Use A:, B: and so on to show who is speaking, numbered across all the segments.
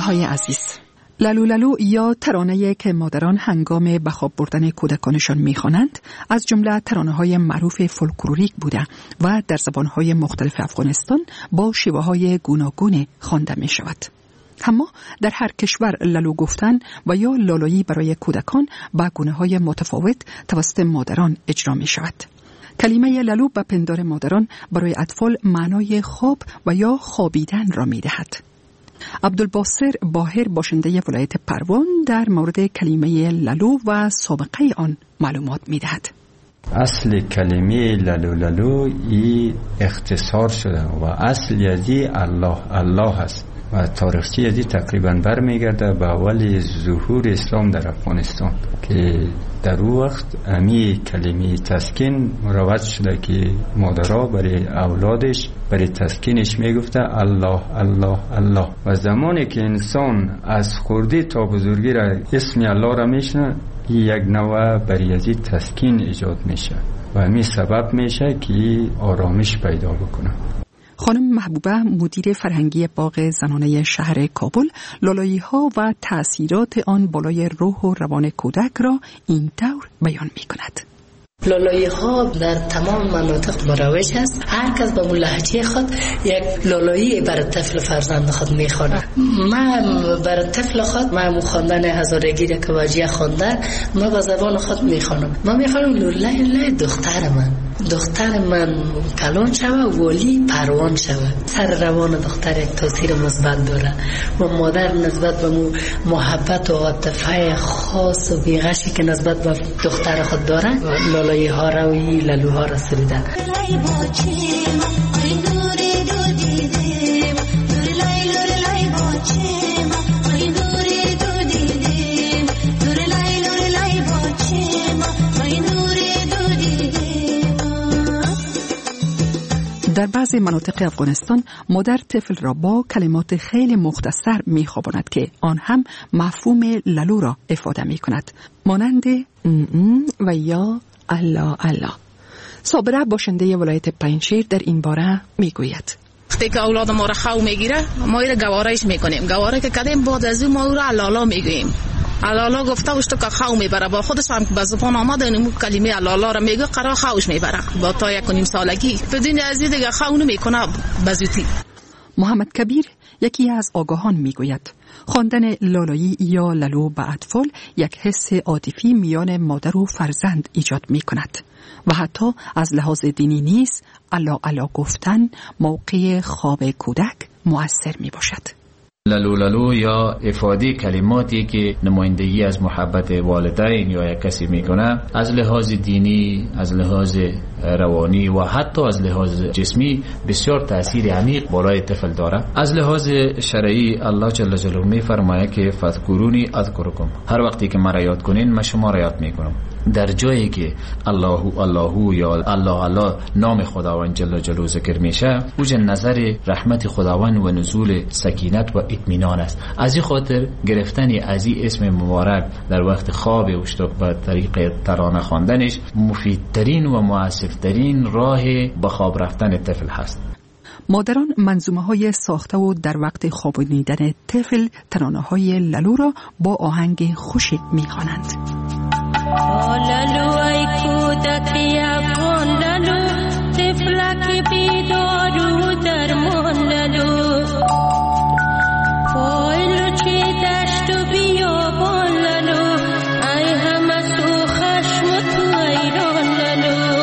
A: های عزیز، لالو لالو یا ترانه‌ای که مادران هنگام به خواب بردن کودکانشان می‌خوانند از جمله ترانه‌های معروف فولکلوریک بوده و در زبان‌های مختلف افغانستان با شیوه‌های گوناگون خوانده می‌شود. اما در هر کشور لالو گفتن و یا لالایی برای کودکان با گونه‌های متفاوت توسط مادران اجرا می‌شود. کلمه لالو به پندار مادران برای اطفال معنای خواب و یا خوابیدن را می‌دهد. عبدالباسر باهر باشنده ولایت پروان در مورد کلمه لالو و سابقه آن معلومات می‌دهد.
B: اصل کلمه لالو لالو ای اختصار شده و اصل یزی الله است و تاریخچه یزی تقریبا برمیگرده به اول ظهور اسلام در افغانستان که در او وقت امی کلمه تسکین مروج شده که مادرها برای اولادش برای تسکینش میگفته الله الله الله و زمانی که انسان از خردی تا بزرگی را اسم الله را میشنه یک نوع برای یزی تسکین ایجاد میشه و امی سبب میشه که آرامش پیدا بکنه.
A: خانم محبوبه مدیر فرهنگی باغ زنانه شهر کابل لالایی ها و تأثیرات آن بالای روح و روان کودک را این طور بیان می کند.
C: لالایی ها در تمام مناطق مروج است. هر کس به لهجه خود یک لالایی بر طفل فرزند خود میخوانه. من بر طفل خود من خواندن هزارگی را که واجیه خوانده من با زبان خود میخوانم. من میخوانم لالای دختر من کلان شود ولی پروان شود. سر روان دختر یک تاثیر مثبت داره و مادر نسبت به محبت و عاطفه خاص و بیغشی که نسبت به دختر خود داره لالایی ها را و لالوها را سریده.
A: در بعض مناطق افغانستان مادر طفل را با کلمات خیلی مختصر می‌خواباند که آن هم مفهوم لالو را افاده می‌کند، مانند و یا الله الله. صابره باشنده ولایت پنجشیر در این باره میگوید:
D: وقتی که اولاد ما را خو میگیره ما را گوارش میکنیم، گواره که کردیم بعد از ما او را لالا میگوییم. الالا گفته وشتو که خو میبره با خودش هم که به زبان آمده اینمو کلمه الالا را میگه قرار خوش میبره با تا 1.5 سالگی بدون از این دیگه خو نمیکنه بزوتی.
A: محمد کبیر یکی از آگاهان میگوید خواندن لالایی یا لالو به اطفال یک حس عاطفی میان مادر و فرزند ایجاد میکند و حتی از لحاظ دینی نیز الله الله گفتن موقع خواب کودک مؤثر میباشد.
E: لالو لالو یا افاده کلماتی که نمایندگی از محبت والدین یا یک کسی میکنه از لحاظ دینی، از لحاظ روانی و حتی از لحاظ جسمی بسیار تأثیر عمیق بالای طفل داره. از لحاظ شرعی الله جل جلاله میفرماید که فذکرونی اذکرکم، هر وقتی که مرا یاد کنین من شما را یاد میکنم. در جایی که الله الله یا الله الله نام خداوند جل جلاله ذکر میشه اوج نظر رحمت خداوند و نزول سکینت و اطمینان است. از این خاطر گرفتن از این اسم مبارک در وقت خواب اوشتوک به طریق ترانه خواندنش مفیدترین و مؤثرترین راه به خواب رفتن طفل هست.
A: مادران منظومه‌های ساخته و در وقت خوابانیدن طفل ترانه‌های لالو را با آهنگ خوشی می‌خوانند.
F: لالو ای کودک یکان لالو طفلک بیدار و درمان لالو پایل چی دشت و بیابان لالو ای همه سو خشم و تو ایران لالو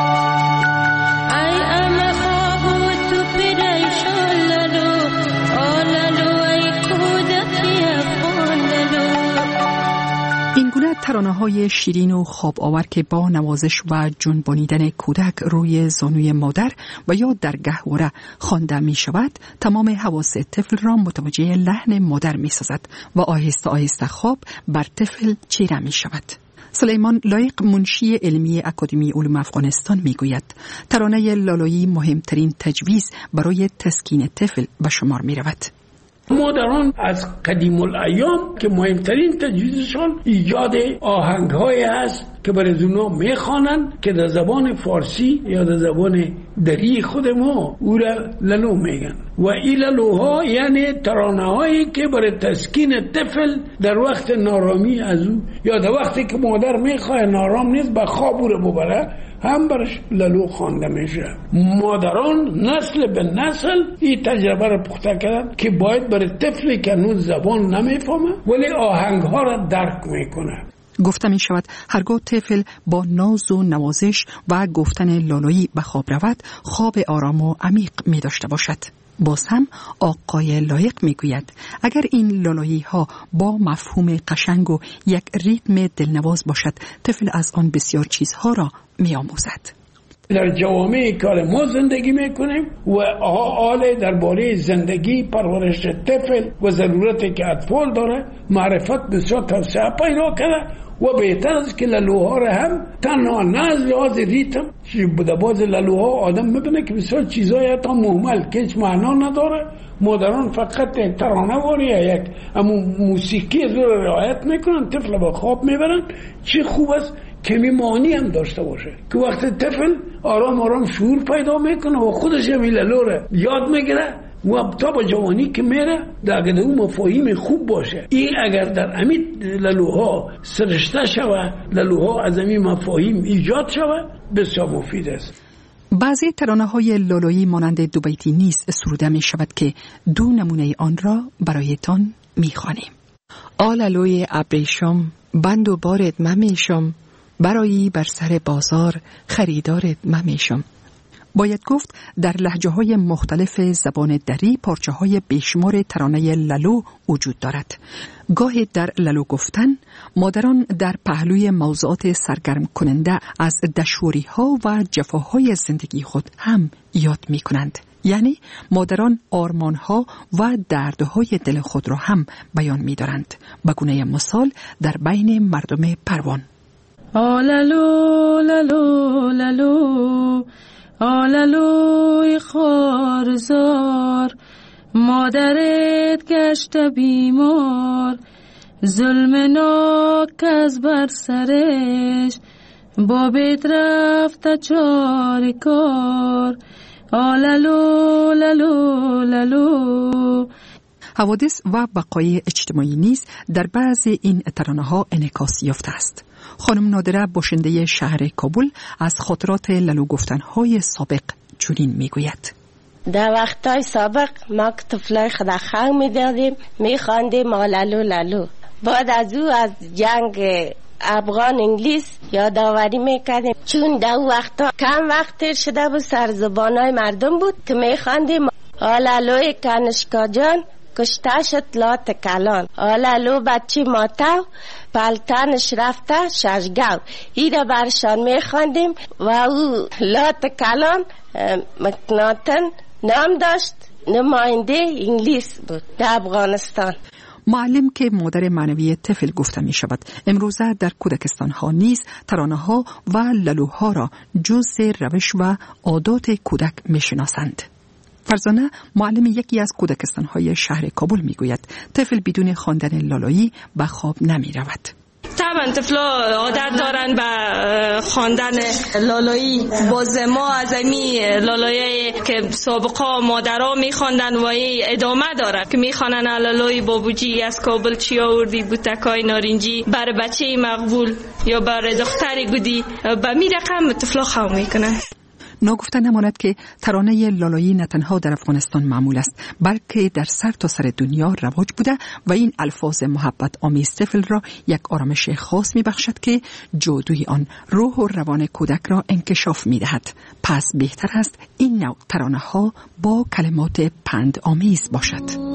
F: ای همه خواب و تو پریشان لالو لالو ای کودک یکان لالو.
A: این گونه ترانه‌های شیرین و خواب آور که با نوازش و جنبانیدن کودک روی زانوی مادر و یا در گهواره خوانده می شود تمام حواس طفل را متوجه لحن مادر می سازد و آهسته آهسته خواب بر طفل چیره می شود. سلیمان لایق منشی علمی اکادمی علوم افغانستان می گوید ترانه لالایی مهمترین تجویز برای تسکین طفل به شمار می رود.
G: مادران از قدیم الایام که مهمترین تجویزشان ایجاد آهنگ‌های است که برای اونا میخوانن که در زبان فارسی یا در زبان دری خود ما او را لالو میگن. و این لالوها یعنی ترانه هایی که برای تسکین طفل در وقت نارامی از او یا در وقتی که مادر میخواه نارام نیست به خواب او را ببره هم برش لالو خوانده میشه. مادران نسل به نسل این تجربه را پخته کردن که باید برای طفلی که هنوز زبان نمیفهمه ولی آهنگ ها را درک میکنه.
A: گفته می شود هرگاه طفل با ناز و نوازش و گفتن لالایی به خواب رود خواب آرام و عمیق می داشته باشد. باز هم آقای لایق می گوید اگر این لالایی ها با مفهوم قشنگ و یک ریتم دلنواز باشد طفل از آن بسیار چیزها را می آموزد.
G: در جوامع که ما زندگی میکنیم و آله درباره زندگی پرورش طفل و ضرورتی که اطفال داره معرفت بسیار توسعه پیدا کرده و بهتر است که لالوها را هم تنها نه از لحاظ ریتم در باز لالوها آدم میبینه که بسیار چیزای حتی مهمل که هیچ معنا نداره مادران فقط ترانه واری یک موسیقی از رو رعایت میکنن طفل با خواب میبرن. چی خوب است کمی معنی هم داشته باشه که وقتی طفل آرام آرام شعور پیدا میکنه و خودش هم لالو را یاد میگیره و تا با جوانی که میره اگر اون مفاهیم خوب باشه این اگر در امید لالوها سرشته شوه لالوها از این مفاهیم ایجاد شوه بسیار مفید است.
A: بعضی ترانه های لالایی مانند دو بیتی نیز سروده می شود که دو نمونه آن را برایتان می خوانیم. آلالوی ابریشم بند و بارت ممیشم برایی بر سر بازار خریدارت ممیشم. باید گفت در لهجه های مختلف زبان دری پارچه های بیشمار ترانه لالو وجود دارد. گاهی در لالو گفتن مادران در پهلوی موضوعات سرگرم کننده از دشواری ها و جفاهای زندگی خود هم یاد می کنند. یعنی مادران آرمان ها و دردهای دل خود را هم بیان می دارند. به گونه مثال در بین مردم پروان
F: آلالو لالو لالو آلالوی خارزار مادرت گشت بیمار ظلم ناک از بر سرش بابت رفت چار کار آلالو لالو لالو.
A: حوادث و بقای اجتماعی نیز در بعضی این ترانه ها انعکاس یافته است. خانم نادره باشنده شهر کابل از خاطرات لالو گفتن‌های سابق چنین میگوید:
H: در وقتای سابق ما طفلای خود خنگ میدادیم میخواندیم لالو لالو. بعد از او از جنگ افغان انگلیس یادآوری میکردیم چون در وقتا کم وقت تیر شده بود سر زبانای مردم بود که میخواندیم لالوی کنشکا جان کشته شد لات کلان آلالو بچی ماتو پلتنش رفته ششگو. این را برشان میخواندیم و او لات کلان مکناتن نام داشت نماینده انگلیس بود در افغانستان.
A: معلم که مادر معنوی طفل گفته می شود. امروزه در کودکستان ها نیز ترانه ها و لالوها را جزء روش و عادات کودک می شناسند. فرزانه معلم یکی از کودکستان‌های شهر کابل میگوید طفل بدون خواندن لالایی به خواب نمی رود.
I: طبعا طفلا عادت دارن به خواندن لالایی. باز ما از امی لالایی که سابقا مادرها میخواندن و ادامه داره که میخوانن لالایی بابوجی از کابل چی آوردی بوتکای نارنجی بر بچه مقبول یا بر دختری گودی به می رقم طفلا خواب میکنن.
A: ناگفته نماند که ترانه لالایی نه تنها در افغانستان معمول است بلکه در سر تا سر دنیا رواج بوده و این الفاظ محبت آمیز طفل را یک آرامش خاص می بخشد که جادوی آن روح و روان کودک را انکشاف می دهد. پس بهتر است این نوع ترانه ها با کلمات پند آمیز باشد.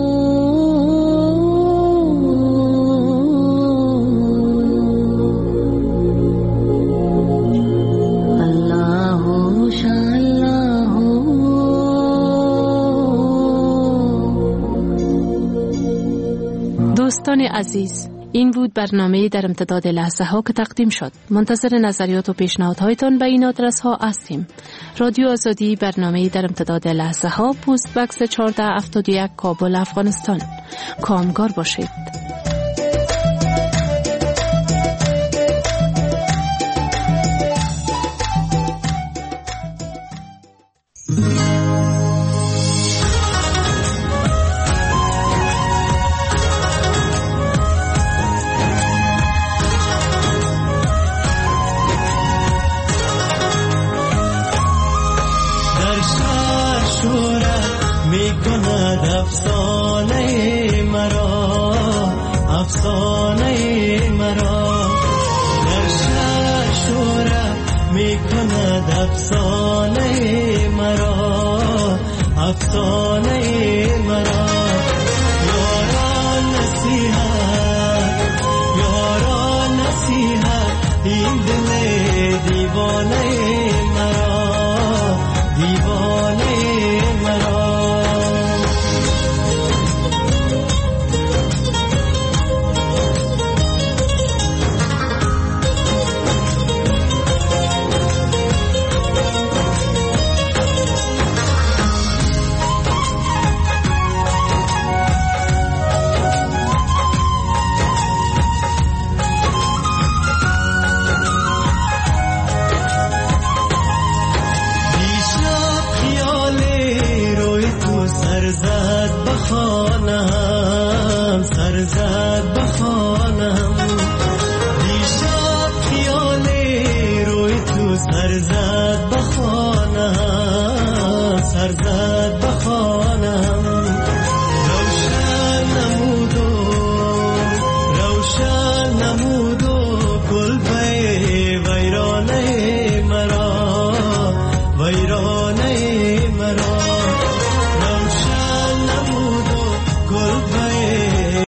J: دوستان عزیز، این بود برنامه در امتداد لحظه ها که تقدیم شد. منتظر نظریات و پیشنهادهایتان به این آدرس ها هستیم. رادیو آزادی، برنامه در امتداد لحظه ها، پست بکس 1471 کابل، افغانستان. کامگار باشید.
K: افسانه مرا، در شهر شهرت می کند افسانه مرا، افسانه